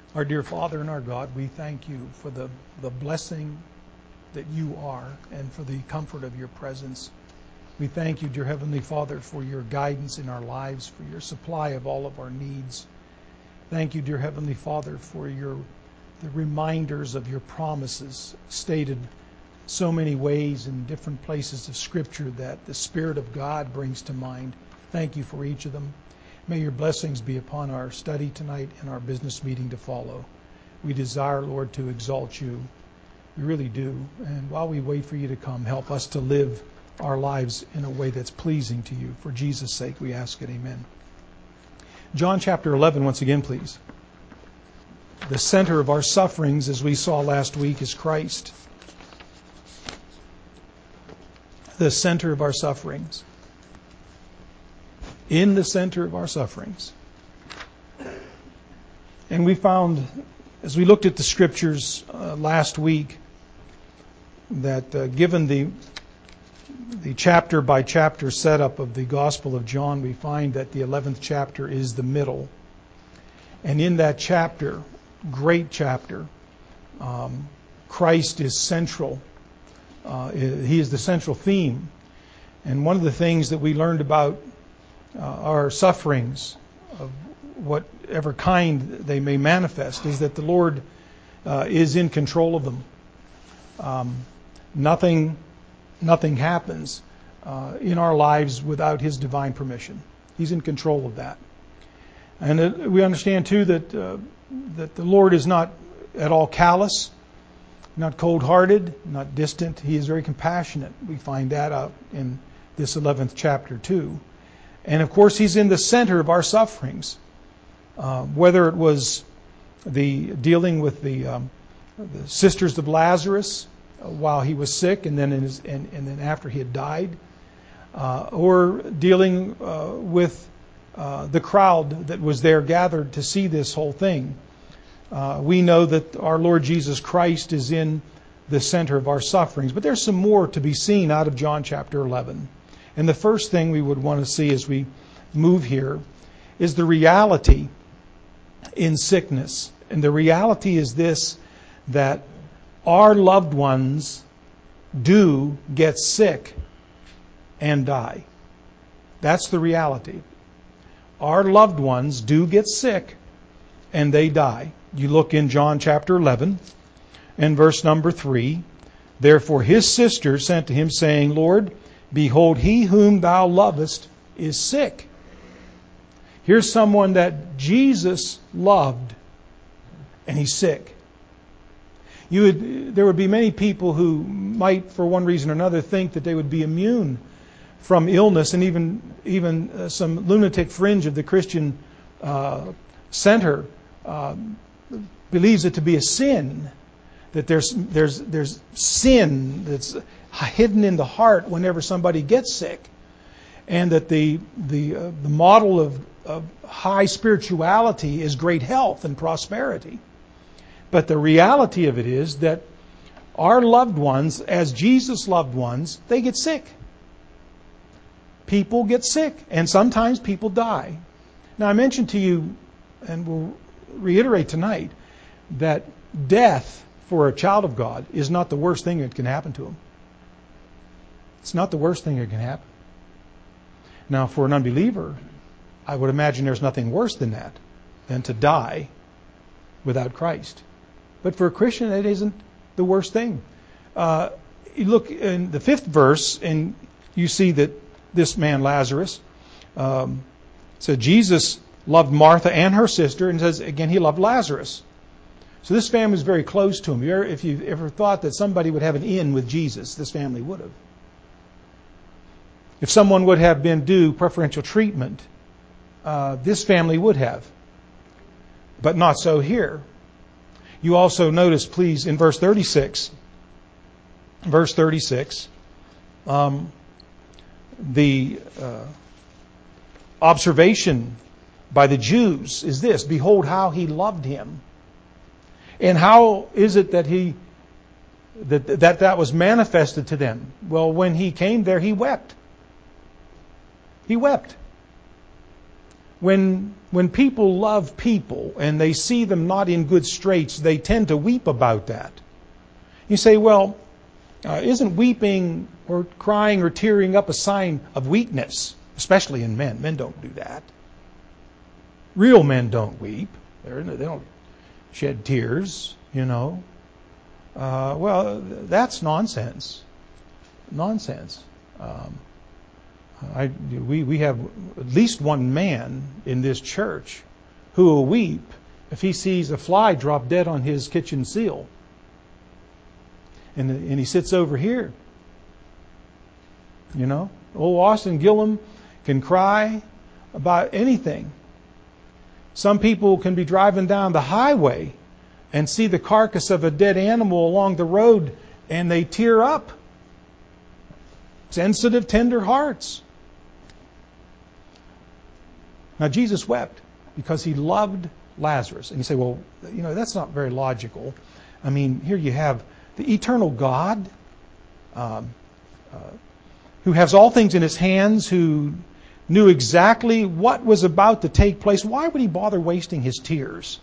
Our dear Father and our God, we thank you for the blessing that you are and for the comfort of your presence. We thank you, dear Heavenly Father, for your guidance in our lives, for your supply of all of our needs. Thank you, dear Heavenly Father, for the reminders of your promises stated so many ways in different places of Scripture that the Spirit of God brings to mind. Thank you for each of them. May your blessings be upon our study tonight and our business meeting to follow. We desire, Lord, to exalt you. We really do. And while we wait for you to come, help us to live our lives in a way that's pleasing to you. For Jesus' sake, we ask it. Amen. John chapter 11, once again, please. The center of our sufferings, as we saw last week, is Christ. The center of our sufferings. In the center of our sufferings. And we found, as we looked at the Scriptures last week, that given the chapter by chapter setup of the Gospel of John, we find that the 11th chapter is the middle. And in that chapter, great chapter, Christ is central. He is the central theme. And one of the things that we learned about our sufferings, of whatever kind they may manifest, is that the Lord is in control of them. Nothing happens in our lives without His divine permission. He's in control of that. And we understand too that the Lord is not at all callous, not cold-hearted, not distant. He is very compassionate. We find that out in this 11th chapter too. And of course, He's in the center of our sufferings. Whether it was the dealing with the sisters of Lazarus while he was sick, and then and then after he had died, or dealing with the crowd that was there gathered to see this whole thing, we know that our Lord Jesus Christ is in the center of our sufferings. But there's some more to be seen out of John chapter 11. And the first thing we would want to see as we move here is the reality in sickness. And the reality is this, that our loved ones do get sick and die. That's the reality. Our loved ones do get sick and they die. You look in John chapter 11 and verse number 3. Therefore his sister sent to him, saying, Lord, behold, he whom thou lovest is sick. Here's someone that Jesus loved, and he's sick. There would be many people who might, for one reason or another, think that they would be immune from illness, and even some lunatic fringe of the Christian center believes it to be a sin. That there's sin that's hidden in the heart whenever somebody gets sick, and that the model of high spirituality is great health and prosperity. But the reality of it is that our loved ones, as Jesus' loved ones, they get sick. People get sick, and sometimes people die. Now, I mentioned to you, and we'll reiterate tonight, that death for a child of God is not the worst thing that can happen to him. It's not the worst thing that can happen. Now, for an unbeliever, I would imagine there's nothing worse than that, than to die without Christ. But for a Christian, it isn't the worst thing. You look in the 5th verse, and you see that this man Lazarus, said Jesus loved Martha and her sister, and says again he loved Lazarus. So this family was very close to him. If you ever thought that somebody would have an in with Jesus, this family would have. If someone would have been due preferential treatment, this family would have. But not so here. You also notice, please, in verse 36, the observation by the Jews is this: behold how he loved him. And how is it that that was manifested to them? Well, when he came there, he wept. He wept. When when people love people and they see them not in good straits, they tend to weep about that. You say, well, isn't weeping or crying or tearing up a sign of weakness, especially in men? Men don't do that. Real men don't weep. They don't shed tears, Well, that's nonsense. Nonsense. We have at least one man in this church who will weep if he sees a fly drop dead on his kitchen sill. And he sits over here. Old Austin Gillum can cry about anything. Some people can be driving down the highway and see the carcass of a dead animal along the road and they tear up. Sensitive, tender hearts. Now, Jesus wept because he loved Lazarus. And you say, well, that's not very logical. I mean, here you have the eternal God who has all things in his hands, who knew exactly what was about to take place. Why would he bother wasting his tears?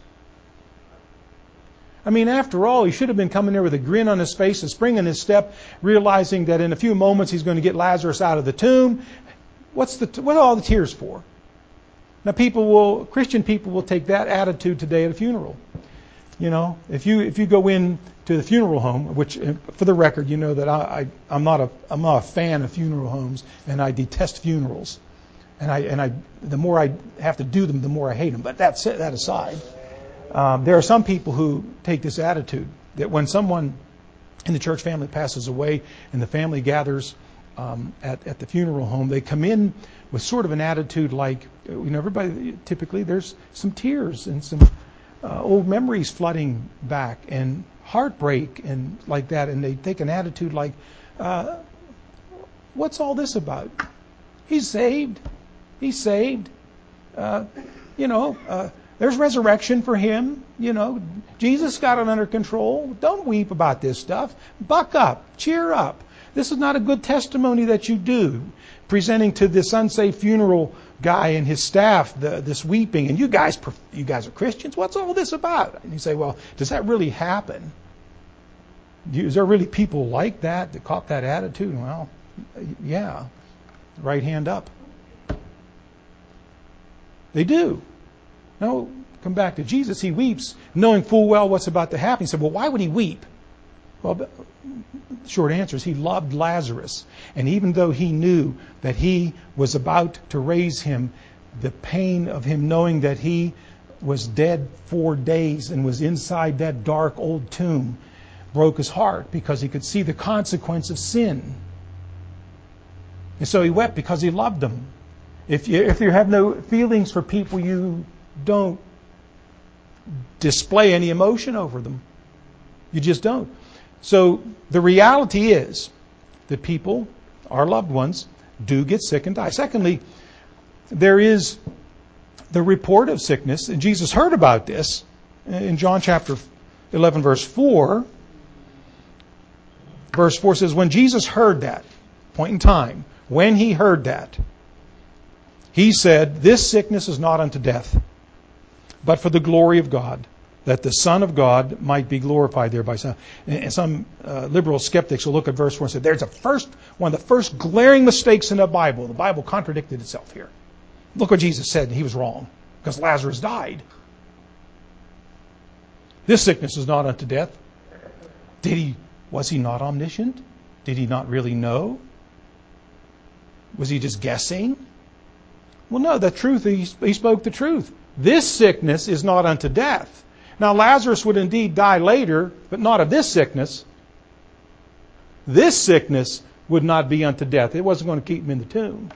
I mean, after all, he should have been coming there with a grin on his face, a spring in his step, realizing that in a few moments he's going to get Lazarus out of the tomb. What are all the tears for? Now, Christian people will take that attitude today at a funeral. If you go in to the funeral home, which, for the record, you know that I'm not a fan of funeral homes, and I detest funerals, and the more I have to do them, the more I hate them. But that aside, there are some people who take this attitude that when someone in the church family passes away and the family gathers at the funeral home, they come in with sort of an attitude like, everybody, typically there's some tears and some old memories flooding back and heartbreak and like that, and they take an attitude like, what's all this about? He's saved. He's saved. There's resurrection for him. Jesus got it under control. Don't weep about this stuff. Buck up. Cheer up. This is not a good testimony that you do, presenting to this unsaved funeral guy and his staff this weeping. And you guys are Christians. What's all this about? And you say, well, does that really happen? Is there really people like that caught that attitude? Well, yeah. Right hand up. They do. No, come back to Jesus. He weeps knowing full well what's about to happen. He said, well, why would he weep? Well, the short answer is he loved Lazarus. And even though he knew that he was about to raise him, the pain of him knowing that he was dead 4 days and was inside that dark old tomb broke his heart because he could see the consequence of sin. And so he wept because he loved them. If you have no feelings for people, you don't display any emotion over them. You just don't. So the reality is that people, our loved ones, do get sick and die. Secondly, there is the report of sickness, and Jesus heard about this in John chapter 11, verse 4. Verse 4 says, when Jesus heard that, point in time, when he heard that, he said, this sickness is not unto death, but for the glory of God, that the Son of God might be glorified thereby. And some liberal skeptics will look at verse 4 and say, there's one of the first glaring mistakes in the Bible. The Bible contradicted itself here. Look what Jesus said, and he was wrong, because Lazarus died. This sickness is not unto death. Was he not omniscient? Did he not really know? Was he just guessing? Well, no, the truth, he spoke the truth. This sickness is not unto death. Now, Lazarus would indeed die later, but not of this sickness. This sickness would not be unto death. It wasn't going to keep him in the tomb.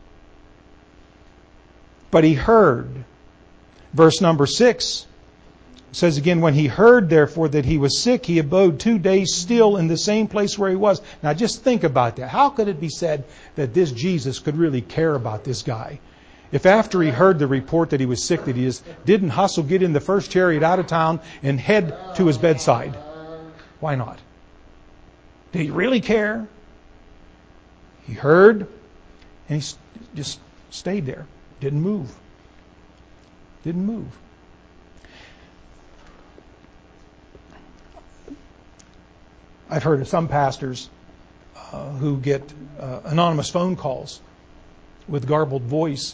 But he heard. Verse number 6 says again, when he heard, therefore, that he was sick, he abode 2 days still in the same place where he was. Now, just think about that. How could it be said that this Jesus could really care about this guy? If after he heard the report that he was sick, that he just didn't hustle, get in the first chariot out of town and head to his bedside. Why not? Did he really care? He heard and he just stayed there. Didn't move. Didn't move. I've heard of some pastors who get anonymous phone calls with garbled voice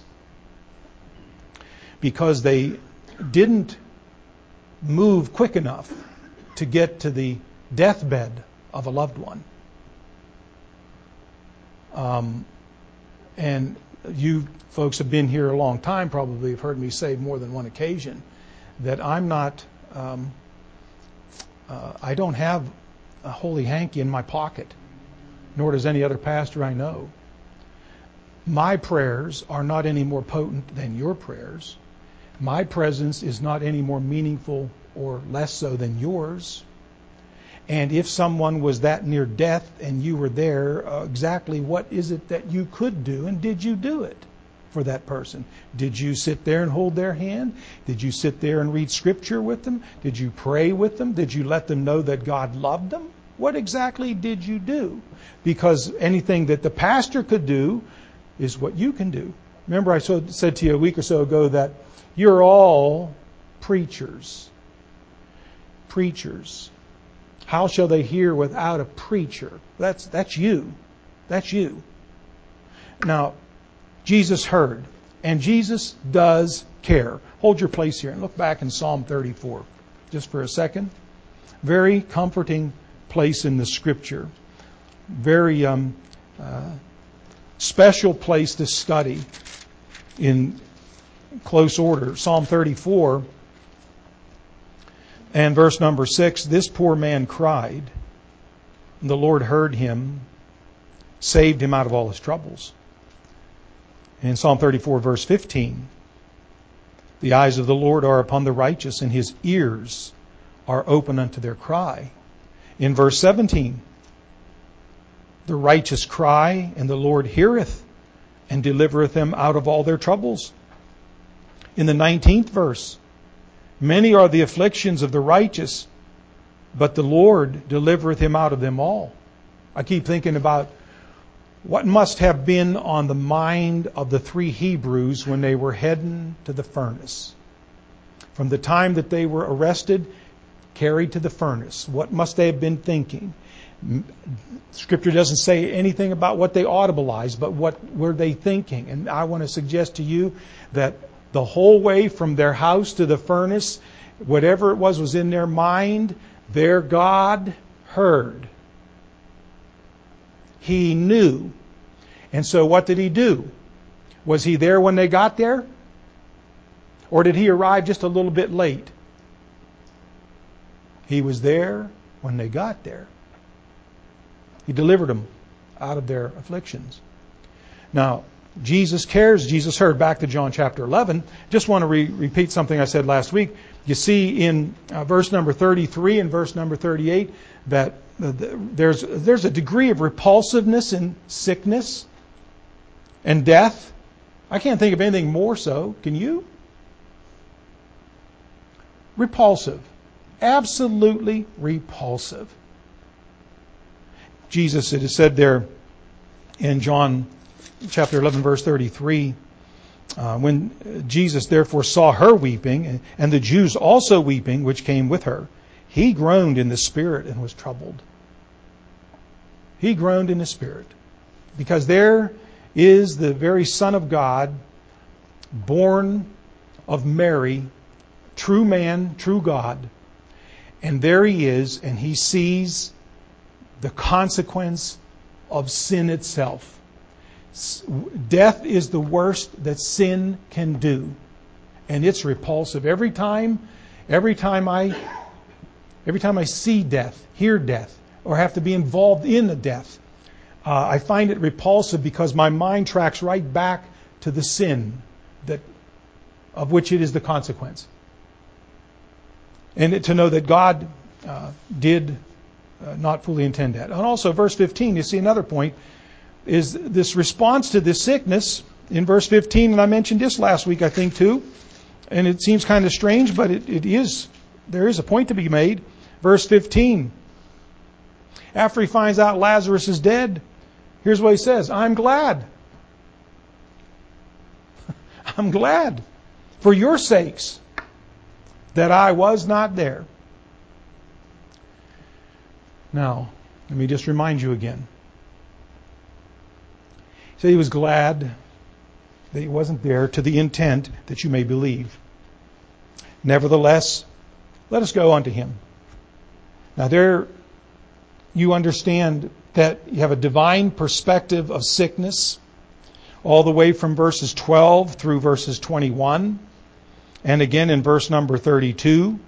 because they didn't move quick enough to get to the deathbed of a loved one. And you folks have been here a long time, probably have heard me say more than one occasion that I'm not, I don't have a holy hanky in my pocket, nor does any other pastor I know. My prayers are not any more potent than your prayers. My presence is not any more meaningful or less so than yours. And if someone was that near death and you were there, exactly what is it that you could do, and did you do it for that person? Did you sit there and hold their hand? Did you sit there and read scripture with them? Did you pray with them? Did you let them know that God loved them? What exactly did you do? Because anything that the pastor could do is what you can do. Remember I said to you a week or so ago that you're all preachers. Preachers. How shall they hear without a preacher? That's you. That's you. Now, Jesus heard, and Jesus does care. Hold your place here and look back in Psalm 34 just for a second. Very comforting place in the Scripture. Very special place to study in close order. Psalm 34 and verse number 6, this poor man cried, and the Lord heard him, saved him out of all his troubles. And in Psalm 34 verse 15, the eyes of the Lord are upon the righteous, and his ears are open unto their cry. In verse 17, the righteous cry, and the Lord heareth, and delivereth them out of all their troubles. In the 19th verse, many are the afflictions of the righteous, but the Lord delivereth him out of them all. I keep thinking about what must have been on the mind of the three Hebrews when they were heading to the furnace. From the time that they were arrested, carried to the furnace, what must they have been thinking? Scripture doesn't say anything about what they audibilized, but what were they thinking? And I want to suggest to you that the whole way from their house to the furnace, whatever it was in their mind, their God heard. He knew. And so what did he do? Was he there when they got there? Or did he arrive just a little bit late? He was there when they got there. He delivered them out of their afflictions. Now, Jesus cares, Jesus heard. Back to John chapter 11. Just want to repeat something I said last week. You see in verse number 33 and verse number 38 that there's a degree of repulsiveness in sickness and death. I can't think of anything more so. Can you? Repulsive. Absolutely repulsive. Jesus, it is said there in John chapter 11, verse 33, when Jesus therefore saw her weeping, and the Jews also weeping, which came with her, he groaned in the spirit and was troubled. He groaned in the spirit, because there is the very Son of God, born of Mary, true man, true God, and there he is, and he sees the consequence of sin itself. Death is the worst that sin can do, and it's repulsive. Every time I see death, hear death, or have to be involved in a death, I find it repulsive because my mind tracks right back to the sin of which it is the consequence, and to know that God did not fully intend that. And also, verse 15, you see another point. Is this response to this sickness in verse 15, and I mentioned this last week, I think, too, and it seems kind of strange, but there is a point to be made. Verse 15, after he finds out Lazarus is dead, here's what he says, I'm glad. I'm glad. for your sakes, that I was not there. Now, let me just remind you again. So he was glad that he wasn't there to the intent that you may believe. Nevertheless, let us go unto him. Now there you understand that you have a divine perspective of sickness all the way from verses 12 through verses 21 and again in verse number 32.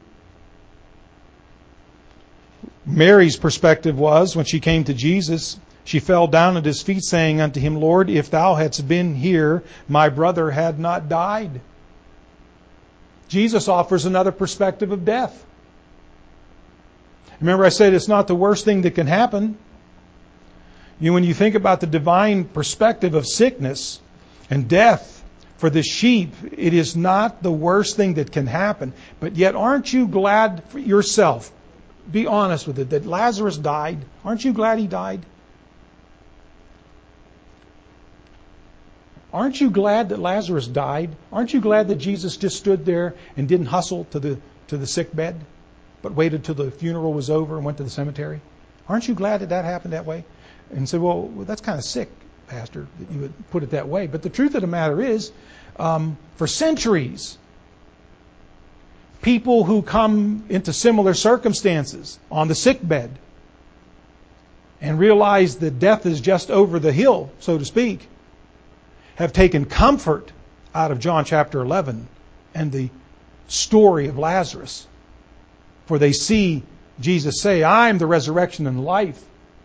Mary's perspective was, when she came to Jesus, she fell down at his feet, saying unto him, Lord, if thou hadst been here, my brother had not died. Jesus offers another perspective of death. Remember I said it's not the worst thing that can happen. When you think about the divine perspective of sickness and death for the sheep, it is not the worst thing that can happen. But yet aren't you glad for yourself, be honest with it, that Lazarus died? Aren't you glad he died? Aren't you glad that Lazarus died? Aren't you glad that Jesus just stood there and didn't hustle to the sick bed, but waited till the funeral was over and went to the cemetery? Aren't you glad that happened that way? And said, well, that's kind of sick, Pastor, that you would put it that way. But the truth of the matter is, for centuries, people who come into similar circumstances on the sick bed and realize that death is just over the hill, so to speak, have taken comfort out of John chapter 11 and the story of Lazarus. For they see Jesus say, I am the resurrection and life.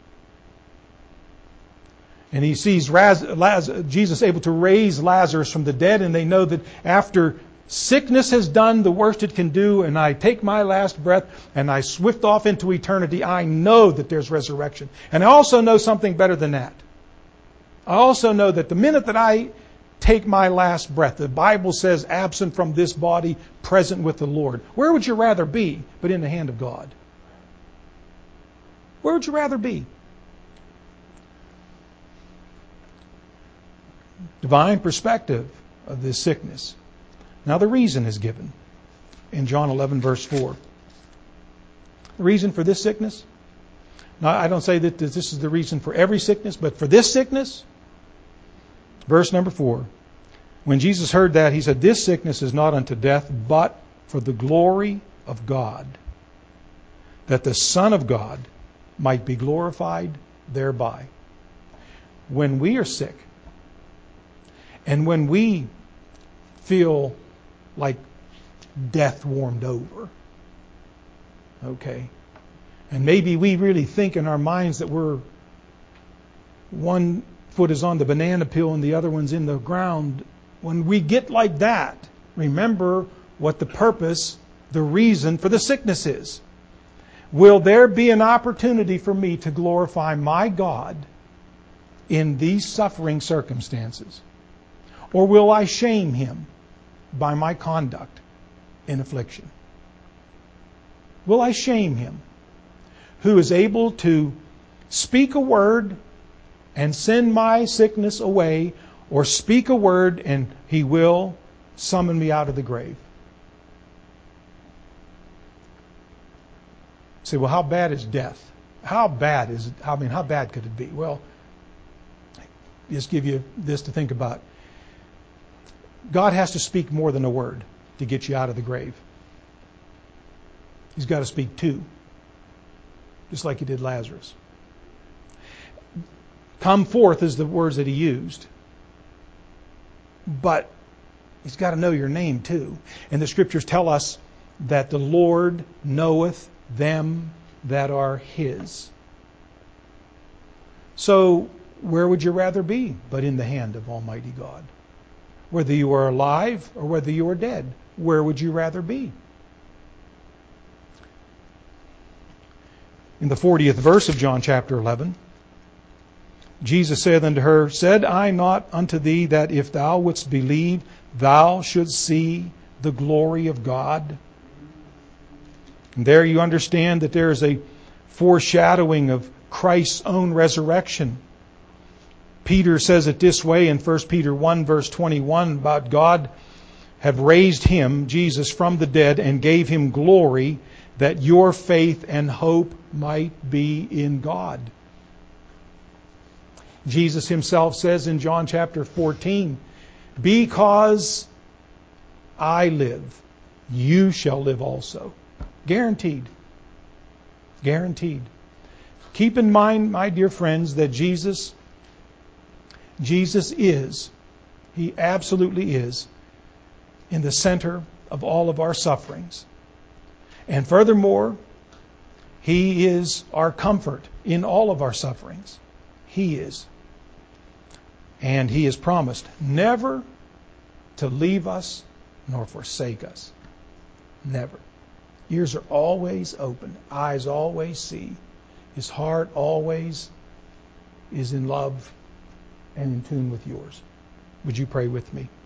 And he sees Jesus able to raise Lazarus from the dead, and they know that after sickness has done the worst it can do, and I take my last breath and I swift off into eternity, I know that there's resurrection. And I also know something better than that. I also know that the minute that I take my last breath, the Bible says, absent from this body, present with the Lord. Where would you rather be but in the hand of God? Where would you rather be? Divine perspective of this sickness. Now the reason is given in John 11 verse 4. The reason for this sickness? Now I don't say that this is the reason for every sickness, but for this sickness, verse number 4. When Jesus heard that, he said, this sickness is not unto death, but for the glory of God, that the Son of God might be glorified thereby. When we are sick, and when we feel like death warmed over, okay, and maybe we really think in our minds that we're one foot is on the banana peel and the other one's in the ground. When we get like that, remember what the purpose, the reason for the sickness is. Will there be an opportunity for me to glorify my God in these suffering circumstances? Or will I shame Him by my conduct in affliction? Will I shame Him who is able to speak a word and send my sickness away, or speak a word and He will summon me out of the grave? Say, well, how bad is death? How bad could it be? Well, just give you this to think about. God has to speak more than a word to get you out of the grave. He's got to speak two, just like He did Lazarus. Come forth is the words that He used. But He's got to know your name too. And the Scriptures tell us that the Lord knoweth them that are His. So where would you rather be but in the hand of Almighty God? Whether you are alive or whether you are dead, where would you rather be? In the 40th verse of John chapter 11, Jesus saith unto her, said I not unto thee that if thou wouldst believe, thou shouldst see the glory of God? And there you understand that there is a foreshadowing of Christ's own resurrection. Peter says it this way in 1 Peter 1 verse 21 about God have raised him, Jesus, from the dead and gave him glory, that your faith and hope might be in God. Jesus himself says in John chapter 14, because I live, you shall live also. Guaranteed. Guaranteed. Keep in mind, my dear friends, that Jesus is, he absolutely is, in the center of all of our sufferings. And furthermore, he is our comfort in all of our sufferings. He is. And he has promised never to leave us nor forsake us. Never. Ears are always open. Eyes always see. His heart always is in love and in tune with yours. Would you pray with me?